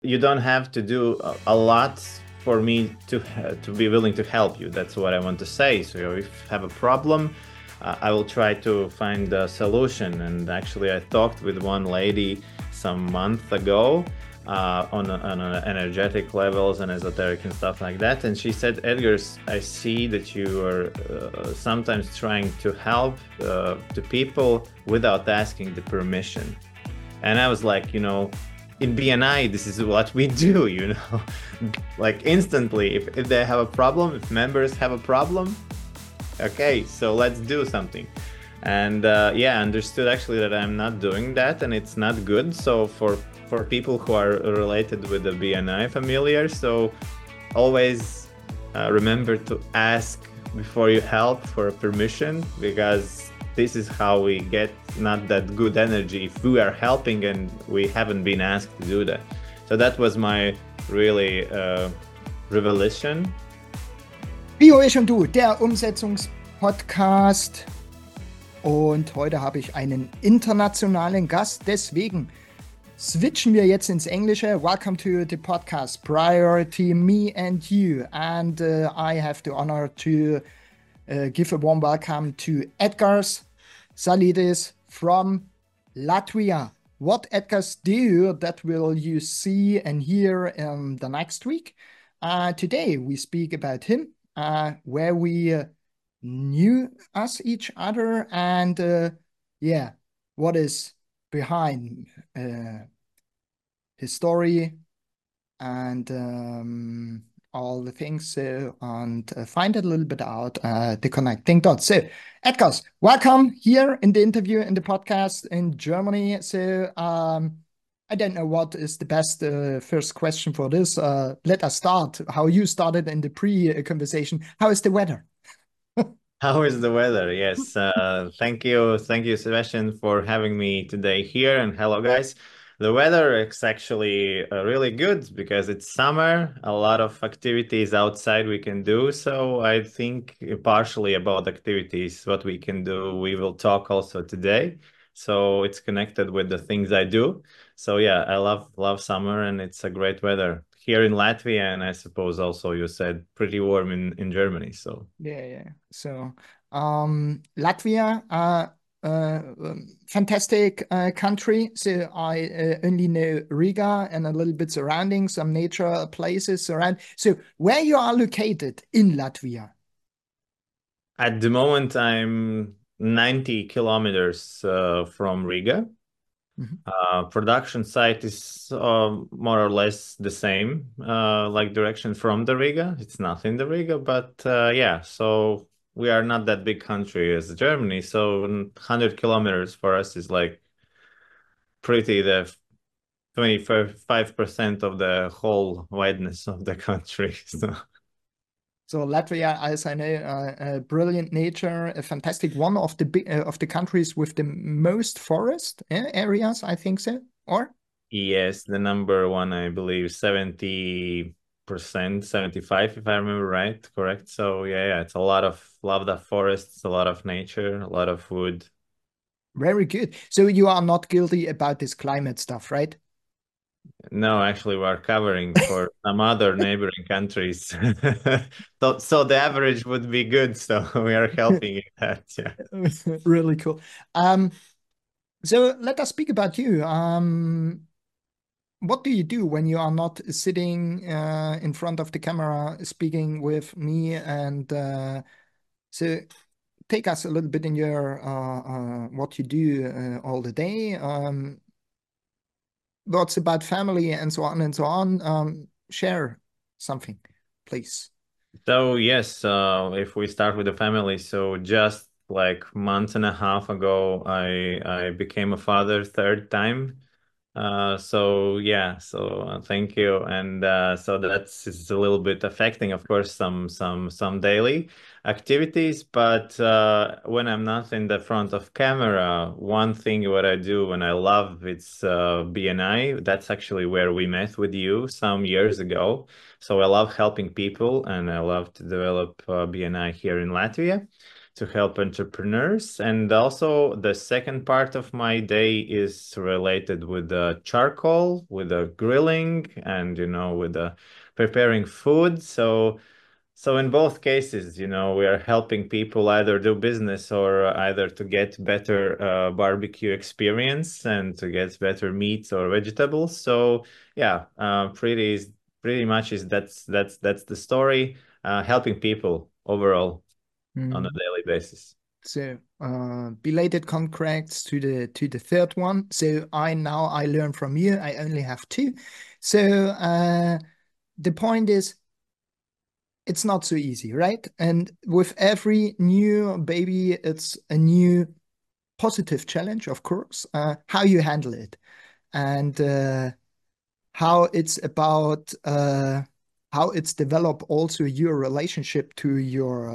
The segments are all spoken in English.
you don't have to do a lot for me to be willing to help you. That's what I want to say. So if you have a problem, I will try to find a solution. And actually, I talked with one lady some month ago on energetic levels and esoteric and stuff like that. And she said, Edgar, I see that you are sometimes trying to help to people without asking the permission. And I was like, in BNI, this is what we do, like instantly, if they have a problem, if members have a problem, okay, so let's do something. And yeah, I understood actually that I'm not doing that and it's not good. So for people who are related with the BNI familiar, so always remember to ask before you help for permission, because this is how we get not that good energy if we are helping and we haven't been asked to do that. So that was my really revelation. Bio Ich und Du, der Umsetzungspodcast. Und heute habe ich einen internationalen Gast. Deswegen switchen wir jetzt ins Englische. Welcome to the podcast Priority Me and You. And I have the honor to give a warm welcome to Edgars Salidis from Latvia. What Edgars do, that will you see and hear in the next week. Today we speak about him, where we knew us each other, and yeah, what is behind his story and all the things, and find a little bit out the connecting dots. So, Edgars, welcome here in the interview in the podcast in Germany. So, I don't know what is the best first question for this. Let us start. How you started in the pre-conversation. How is the weather? How is the weather? Yes, thank you, Sebastian, for having me today here. And hello, guys. The weather is actually really good because it's summer. A lot of activities outside we can do. So I think partially about activities, what we can do, we will talk also today. So it's connected with the things I do. So yeah, I love summer, and it's a great weather here in Latvia, and I suppose also you said pretty warm in Germany. So Yeah. So, Latvia, fantastic country. So I only know Riga and a little bit surrounding, some nature places around. So where you are located in Latvia? at the moment, I'm 90 kilometers from Riga. Mhm. Production site is more or less the same, like direction from the Riga. It's not in the Riga, but yeah, so we are not that big country as Germany. So 100 kilometers for us is like pretty the 25% of the whole wideness of the country. So. So Latvia, as I know, brilliant nature, a fantastic one of the countries with the most forest areas, I think so. Or Yes, the number one, I believe, 70%, 75, if I remember right, correct. So yeah, it's a lot of forests, a lot of nature, a lot of wood. very good. So you are not guilty about this climate stuff, right? No, actually, we're covering for some other neighboring countries. So the average would be good. So we are helping in that. Yeah. Really cool. Um, so let us speak about you. What do you do when you are not sitting in front of the camera speaking with me? And so take us a little bit in your what you do all the day. What's about family and so on and so on. Share something, please. So yes, if we start with the family, so just like month and a half ago, I became a father third time. So yeah, so thank you. And so that's it's a little bit affecting, of course, some daily activities. But when I'm not in the front of camera, one thing what I do when I love it's BNI. That's actually where we met with you some years ago. So I love helping people, and I love to develop BNI here in Latvia. to help entrepreneurs. And also the second part of my day is related with the charcoal, with the grilling, and with the preparing food. So in both cases, we are helping people either do business or either to get better barbecue experience and to get better meats or vegetables. So yeah, pretty much is that's the story. Helping people overall on a Mm. daily basis. So belated congrats to the third one. So I learn from you. I only have two. So the point is, it's not so easy, right? And with every new baby, it's a new positive challenge, of course. How you handle it and how it's about how it's developed also your relationship to your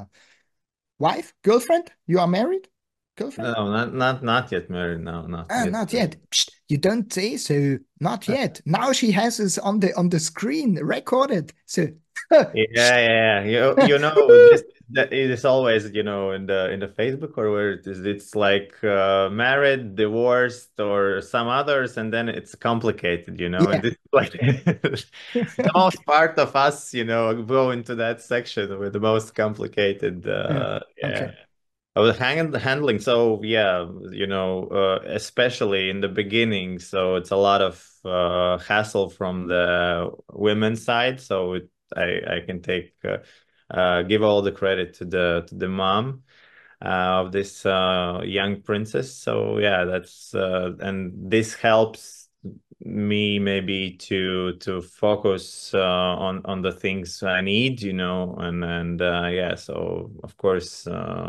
wife, girlfriend. You are married, girlfriend? No, not yet married. No, not Ah, yet not married. yet. Psst, you don't say so. Not yet. Now she has us on the screen recorded. So, Yeah, psst. yeah, yeah. This that it is always, in the Facebook or where it is, it's like married, divorced, or some others, and then it's complicated, and Yeah. this is like the most part of us, go into that section with the most complicated. Yeah. Yeah, Okay. of the handling. So yeah, especially in the beginning, so it's a lot of hassle from the women's side. So I can give all the credit to the mom of this young princess. So yeah, and this helps me maybe to focus on the things I need, and yeah. So of course,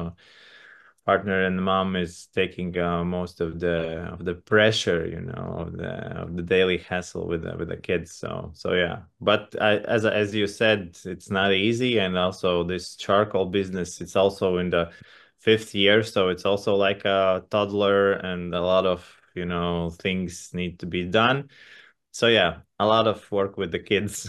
partner and mom is taking most of the pressure, of the daily hassle with the kids. So yeah. But as you said, it's not easy, and also this charcoal business, it's also in the fifth year, so it's also like a toddler, and a lot of things need to be done. So yeah, a lot of work with the kids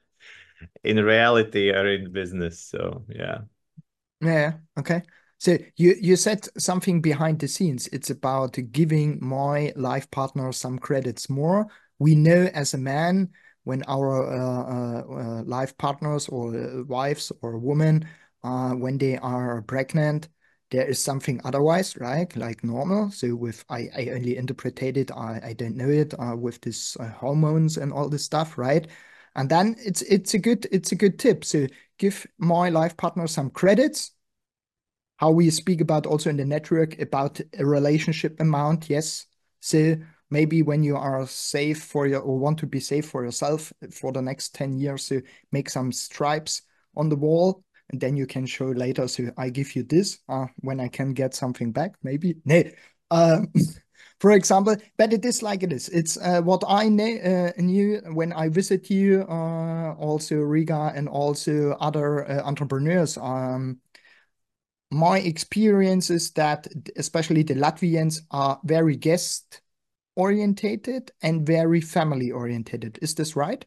in reality or in business. So yeah. Yeah, okay. So you said something behind the scenes. It's about giving my life partner some credits more. We know as a man when our life partners or wives or women when they are pregnant, there is something otherwise, right? Like normal. So with I only interpreted it, I don't know it with this hormones and all this stuff, right? And then it's a good tip. So give my life partner some credits. How we speak about also in the network about a relationship amount, yes. So maybe when you are safe for your or want to be safe for yourself for the next 10 years, so make some stripes on the wall and then you can show later. So I give you this when I can get something back, maybe. No. Um, for example, but it is like it is. It's what I knew when I visit you, also Riga and also other entrepreneurs. My experience is that especially the Latvians are very guest orientated and very family orientated. Is this right?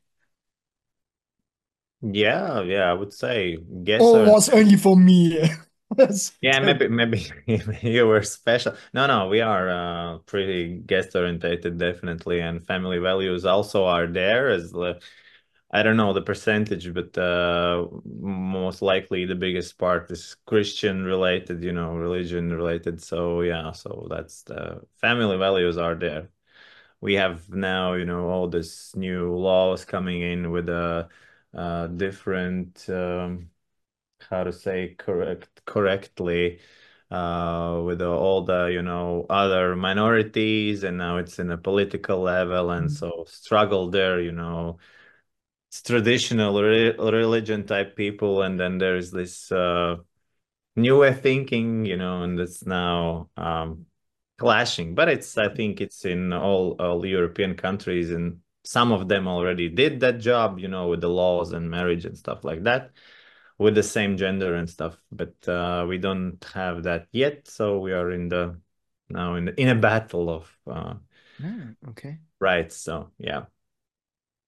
Yeah, yeah, I would say guess Or or was only for me? yeah, maybe you were special. No, no, we are pretty guest orientated, definitely, and family values also are there as I don't know the percentage, but most likely the biggest part is Christian related, religion related. So yeah, so that's the family values are there. We have now, all this new laws coming in with different. How to say correctly with all the other minorities, and now it's in a political level, and so struggle there, it's traditional religion type people, and then there's this new way of thinking, and it's now clashing. But I think it's in all European countries, and some of them already did that job, with the laws and marriage and stuff like that, with the same gender and stuff. But we don't have that yet, so we are now in a battle of No, okay. rights. So yeah.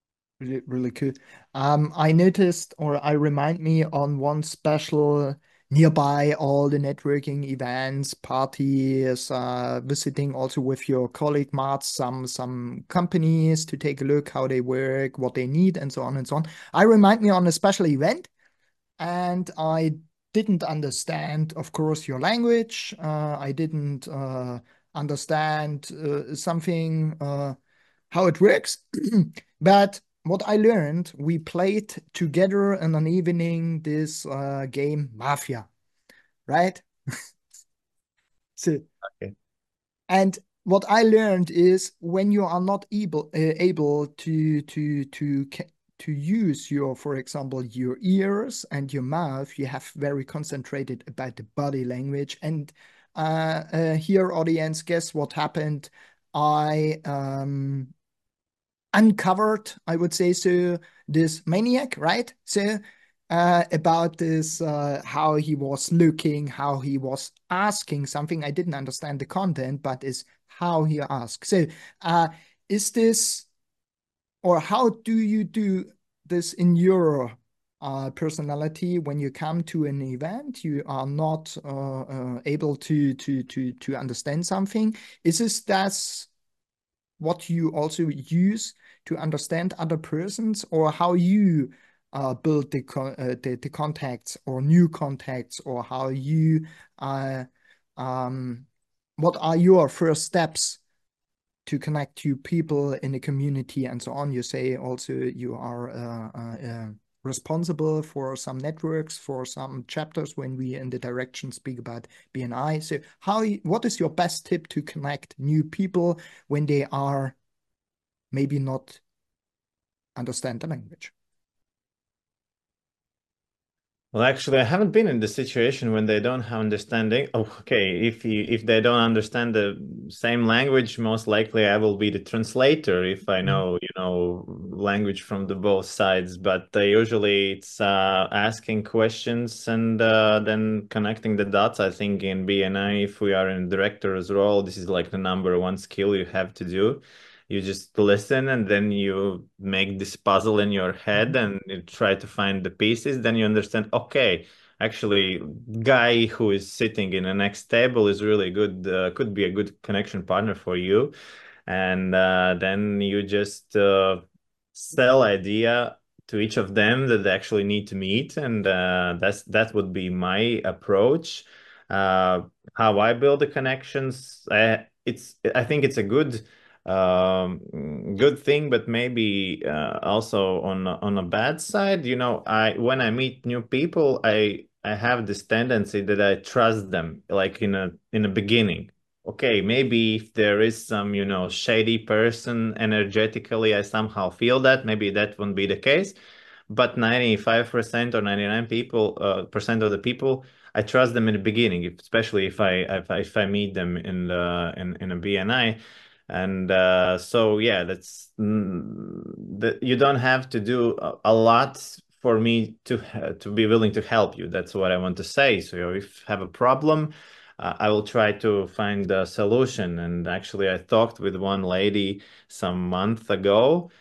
Really, really cool. I noticed or I remind me on one special nearby all the networking events, parties, visiting also with your colleague Mats some companies to take a look how they work, what they need, and so on and so on. I remind me on a special event, and I didn't understand, of course, your language. I didn't understand something how it works, but what I learned, we played together in an evening this game Mafia, right? So, Okay. and what I learned is when you are not able to use your, for example, your ears and your mouth, you have very concentrated about the body language. And here, audience, guess what happened? I uncovered, I would say so, this maniac, right? So about this, how he was looking, how he was asking something. I didn't understand the content, but is how he asked. So uh, is this, or how do you do this in your personality when you come to an event? You are not able to understand something. Is this that's what you also use to understand other persons, or how you build the contacts or new contacts, or how you uh, what are your first steps to connect to people in the community and so on? You say also you are responsible for some networks, for some chapters when we in the direction speak about BNI. So what is your best tip to connect new people when they are maybe not understand the language? Well, actually, I haven't been in the situation when they don't have understanding. Oh, okay. If they don't understand the same language, most likely I will be the translator if I Mm. know, language from the both sides. But usually it's asking questions and then connecting the dots. I think in BNI, if we are in director's role, this is like the number one skill you have to do. You just listen and then you make this puzzle in your head Mhm. and you try to find the pieces. Then you understand, okay, actually, guy who is sitting in the next table is really good, could be a good connection partner for you. And then you just sell idea to each of them that they actually need to meet. And that would be my approach. Uh, how I build the connections. I think it's a good thing, but maybe also on a bad side. I when I meet new people, I have this tendency that I trust them, like in a beginning. Okay, maybe if there is some, shady person energetically, I somehow feel that maybe that won't be the case. But 95% or 99 people percent of the people, I trust them in the beginning, especially if I meet them in a BNI. And so yeah, that you don't have to do a lot for me to be willing to help you. That's what I want to say. So if you have a problem, I will try to find a solution. And actually, I talked with one lady some month ago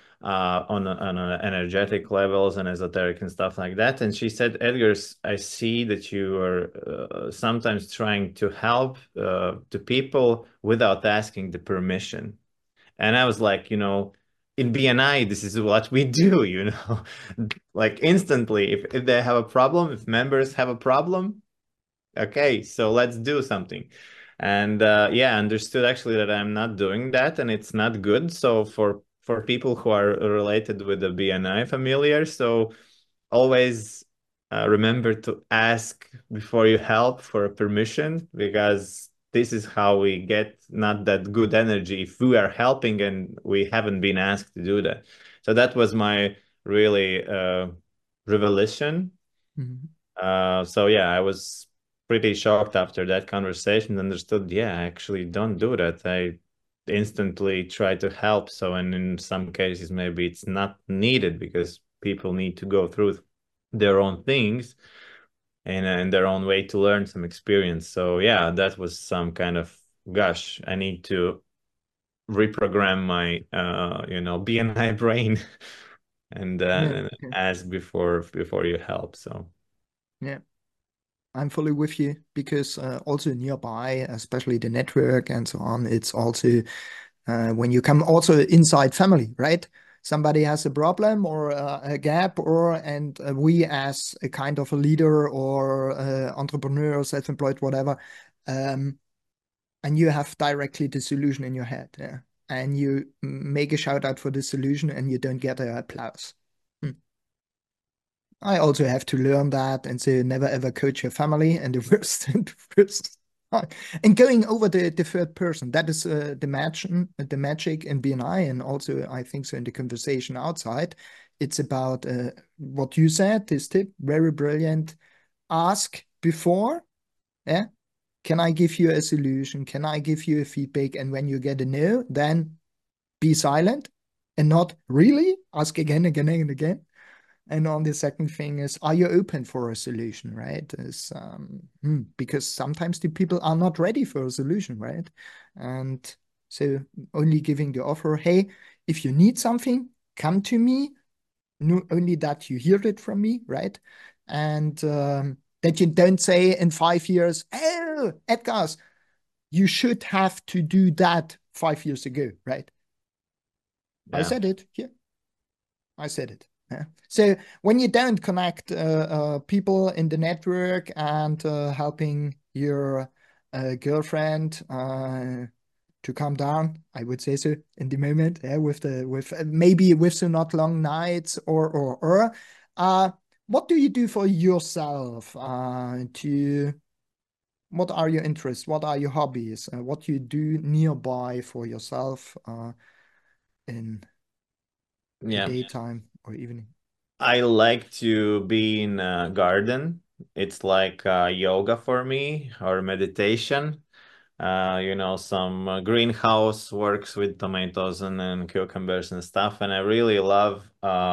on energetic levels and esoteric and stuff like that. And she said, Edgar, I see that you are sometimes trying to help to people without asking the permission. And I was like, in BNI, this is what we do, like instantly, if they have a problem, if members have a problem, okay, so let's do something. And yeah, understood actually that I'm not doing that and it's not good. So for people who are related with the BNI familiar, so always remember to ask before you help for permission, because this is how we get not that good energy if we are helping and we haven't been asked to do that. So that was my really revelation. Mhm. So yeah, I was pretty shocked after that conversation, understood, yeah, I actually don't do that. I instantly try to help. So, and in some cases, maybe it's not needed because people need to go through their own things and their own way to learn some experience. So yeah, that was some kind of, gosh, I need to reprogram my, BNI brain and Yeah, uh, okay. ask before you help. So. Yeah. I'm fully with you because also nearby, especially the network and so on, it's also when you come also inside family, right? Somebody has a problem or a gap, or and we as a kind of a leader or entrepreneur, self-employed, whatever, um, and you have directly the solution in your head, yeah, and you make a shout out for the solution, and you don't get a applause. Hmm. I also have to learn that and say never ever coach your family and the worst and the worst. And going over the third person, that is the magic in BNI, and also I think so in the conversation outside. It's about what you said, this tip, very brilliant. Ask before, yeah. Can I give you a solution? Can I give you a feedback? And when you get a no, then be silent and not really ask again, again, and again. And on the second thing is, are you open for a solution, right? Because sometimes the people are not ready for a solution, right? And so only giving the offer, hey, if you need something, come to me. No, only that you hear it from me, right? And that you don't say in 5 years, oh, Edgar's, you should have to do that 5 years ago, right? I Yeah. said it. Yeah, I said it. Yeah. So when you don't connect people in the network and helping your girlfriend to calm down, I would say so in the moment, yeah, with maybe with the not long nights or uh, what do you do for yourself to what are your interests? What are your hobbies? What you do nearby for yourself in the Yeah. daytime or evening? I like to be in a garden. It's like yoga for me or meditation. Some greenhouse works with tomatoes and cucumbers and stuff. And I really love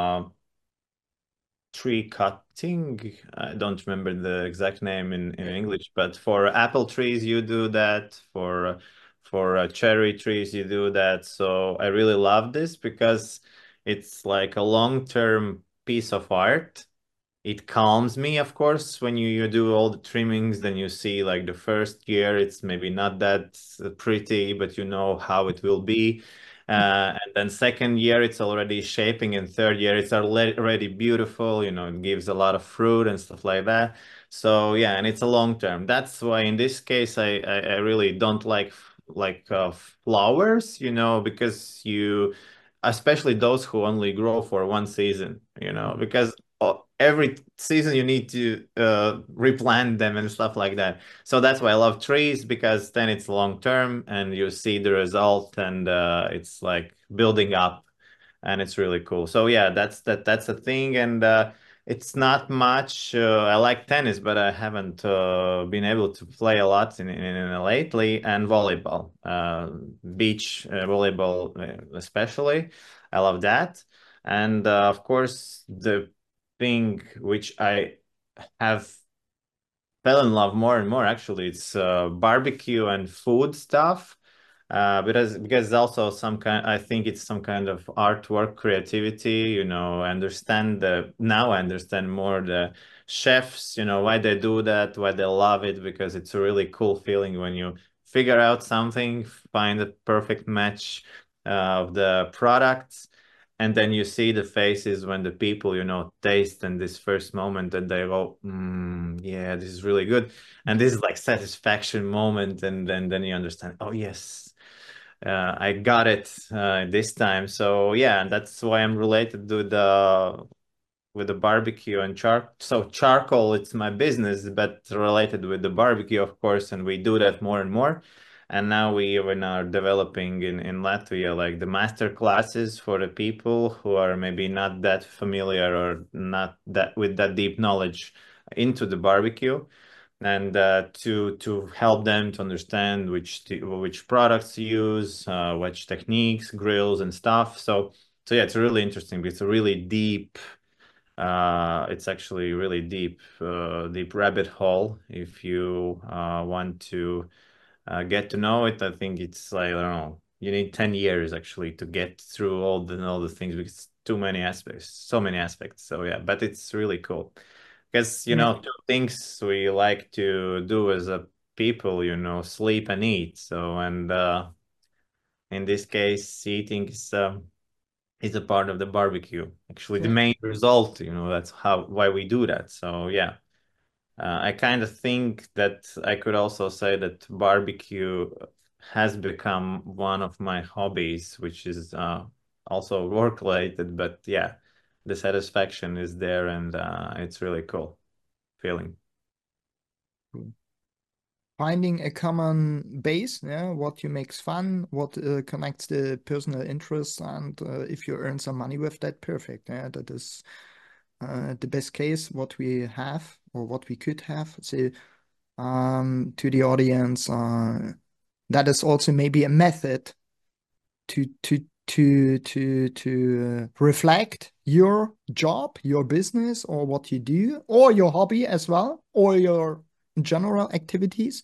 tree cutting. I don't remember the exact name in English, but for apple trees you do that. For cherry trees you do that. So I really love this because it's like a long-term piece of art. It calms me, of course, when you do all the trimmings. Then you see like the first year it's maybe not that pretty, but you know how it will be. And then second year it's already shaping, and third year it's already beautiful. It gives a lot of fruit and stuff like that. So yeah, and it's a long term. That's why in this case I really don't like flowers, because especially those who only grow for one season, because every season you need to replant them and stuff like that. So that's why I love trees, because then it's long term and you see the result, and it's like building up, and it's really cool. So yeah, that's a thing. And it's not much. I like tennis, but I haven't been able to play a lot in lately. And volleyball, beach volleyball, especially. I love that. And of course, the thing which I have fell in love more and more, actually, it's barbecue and food stuff. Because also I think it's some kind of artwork creativity. I understand more the chefs, why they do that, why they love it, because it's a really cool feeling when you figure out something, find a perfect match of the products, and then you see the faces when the people, taste in this first moment, and they go, yeah, this is really good. And this is like satisfaction moment. And then you understand, oh yes, I got it this time. So yeah, and that's why I'm related to the with the barbecue and charcoal. It's my business, but related with the barbecue, of course. And we do that more and more. And now we even are developing in Latvia like the master classes for the people who are maybe not that familiar or not that with that deep knowledge into the barbecue, and to help them to understand which products to use, which techniques, grills, and stuff. So yeah, it's really interesting. It's a really deep. It's actually really deep rabbit hole. If you want to get to know it, I think it's like, I don't know. You need 10 years actually to get through all the things, because too many aspects, so many aspects. So yeah, but it's really cool. Because, Yeah. two things we like to do as a people, sleep and eat. So, and in this case, eating is a part of the barbecue. Actually, the Yeah. main result, that's why we do that. So, yeah. I kind of think that I could also say that barbecue has become one of my hobbies, which is also work related. But yeah, the satisfaction is there, and it's really cool feeling. Finding a common base, yeah, what you makes fun, what connects the personal interests, and if you earn some money with that, perfect. Yeah, that is the best case what we have or what we could have. So to the audience, that is also maybe a method to reflect your job, your business, or what you do, or your hobby as well, or your general activities.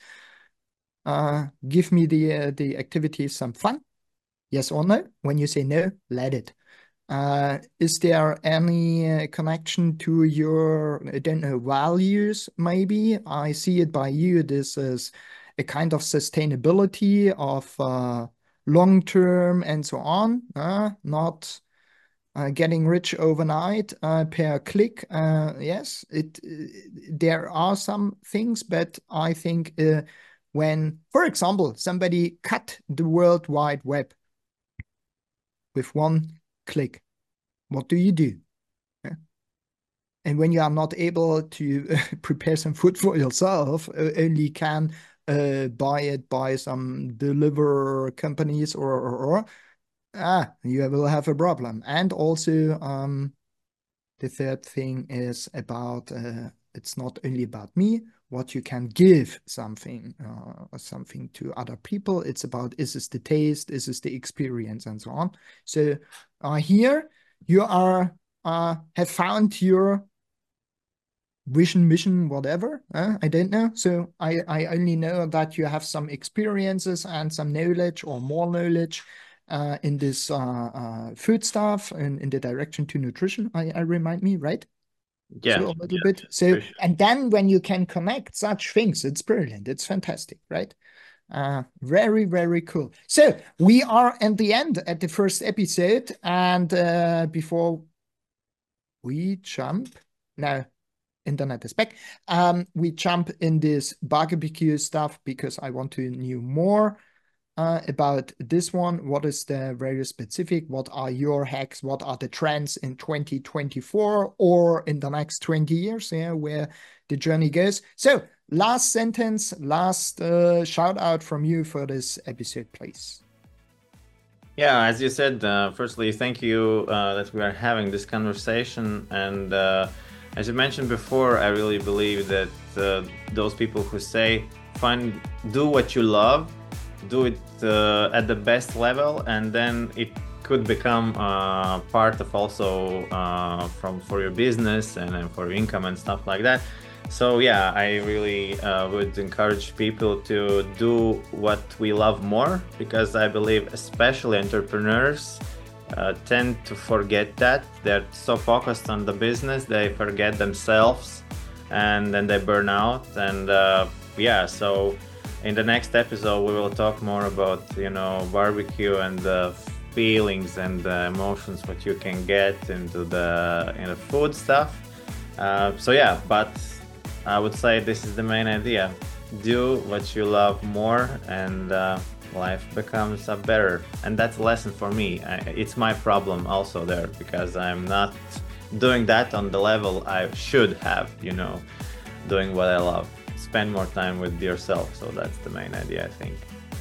Give me the activities some fun, yes or no. When you say no, let it. Is there any connection to your, I don't know, values? Maybe I see it by you. This is a kind of sustainability of long term and so on. Not getting rich overnight per click. Yes, there are some things, but I think when, for example, somebody cut the World Wide Web with one click, what do you do? Yeah. And when you are not able to prepare some food for yourself, only can buy it by some deliver companies or you will have a problem. And also, the third thing is about it's not only about me, what you can give something to other people. It's about, is this the taste, is this the experience, and so on. So here you are have found your vision, mission, whatever. I don't know. So I only know that you have some experiences and some knowledge or more knowledge in this food stuff and in the direction to nutrition. I remind me, right? Yeah, So a little yeah, bit. yeah, So, for sure. and then when you can connect such things, it's brilliant. It's fantastic, right? Very, very cool. So we are at the end at the first episode. And before we jump, now internet is back. We jump in this barbecue stuff because I want to know more about this one. What is the very specific? What are your hacks? What are the trends in 2024 or in the next 20 years? Yeah, where the journey goes. So, last sentence, last shout out from you for this episode, please. Yeah, as you said, firstly, thank you that we are having this conversation. And as you mentioned before, I really believe that those people who say, do what you love, do it at the best level, and then it could become part of also for your business and for your income and stuff like that. So yeah, I really would encourage people to do what we love more, because I believe especially entrepreneurs tend to forget that. They're so focused on the business, they forget themselves, and then they burn out. And yeah, so in the next episode we will talk more about barbecue and the feelings and the emotions what you can get into the food stuff. So yeah, but I would say this is the main idea. Do what you love more, and life becomes better. And that's a lesson for me. It's my problem also there, because I'm not doing that on the level I should have, doing what I love. Spend more time with yourself. So that's the main idea, I think.